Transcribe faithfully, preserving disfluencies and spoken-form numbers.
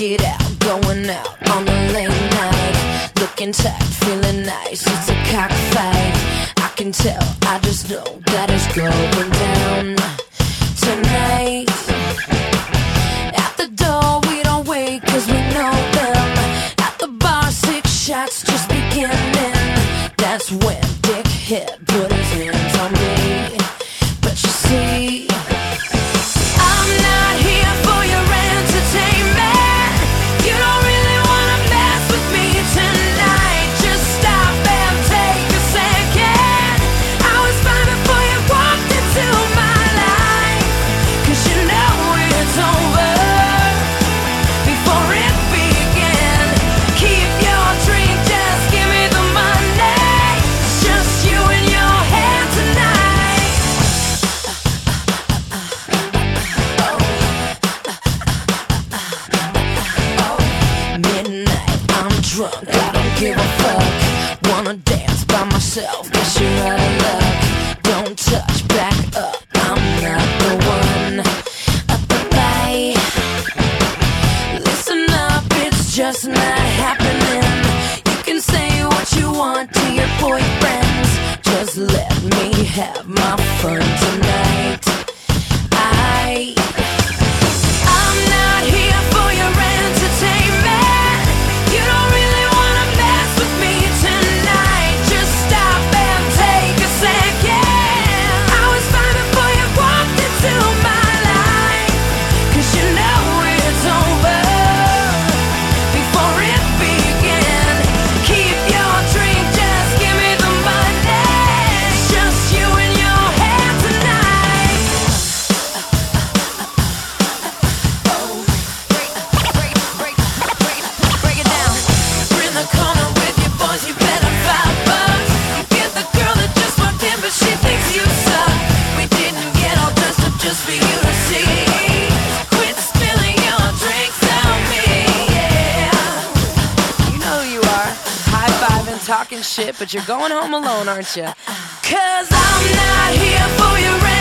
it out, going out on a late night, looking tight, feeling nice. It's a cockfight. I can tell, I just know that it's going down tonight. At the door we don't wait, cause we know them. At the bar, six shots just beginning. That's when Dickhead put his hands on me. But you see, I'm not here for your entertainment. You don't really wanna mess with me tonight. Just stop and take a second. I was fine before you walked into my life, cause you know it's over before it began. Keep your drink, just give me the money. It's just you and your head tonight. Midnight, I'm drunk, I don't give a fuck. Wanna dance by myself, guess you're out of luck. Don't touch, back up, I'm not the one. Up the bay, listen up, it's just not happening. You can say what you want to your boyfriends, just let me have my fun tonight. I I'm not here for your entertainment. You don't really wanna mess with me tonight. Just stop and take a second. I was fine before you walked into my life, cause you know it's over before it began. Keep your drink, just give me the money. It's just you and your head tonight. Break, break, break, break it down. We're in the corner with your boys, you better five bucks. You get the girl that just walked in, but she thinks you suck. We didn't get all dressed up just for you to see. Quit spilling your drinks on me, yeah. You know who you are, high-fiving, talking shit, but you're going home alone, aren't you? Cause I'm not here for your